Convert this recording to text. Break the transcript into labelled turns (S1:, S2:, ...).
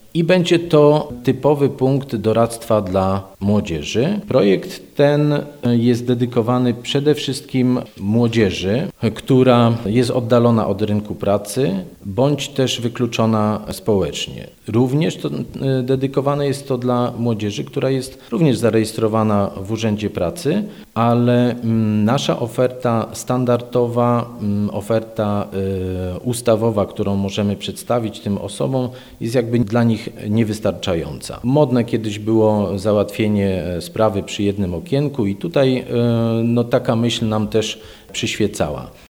S1: i będzie to typowy punkt doradztwa dla młodzieży. Projekt ten jest dedykowany przede wszystkim młodzieży, która jest oddalona od rynku pracy bądź też wykluczona społecznie. Również dedykowane jest to dla młodzieży, która jest również zarejestrowana w Urzędzie Pracy, ale nasza oferta standardowa, oferta ustawowa, którą możemy przedstawić tym osobom, jest jakby dla nich niewystarczająca. Modne kiedyś było załatwienie sprawy przy jednym okienku i tutaj taka myśl nam też przyświecała.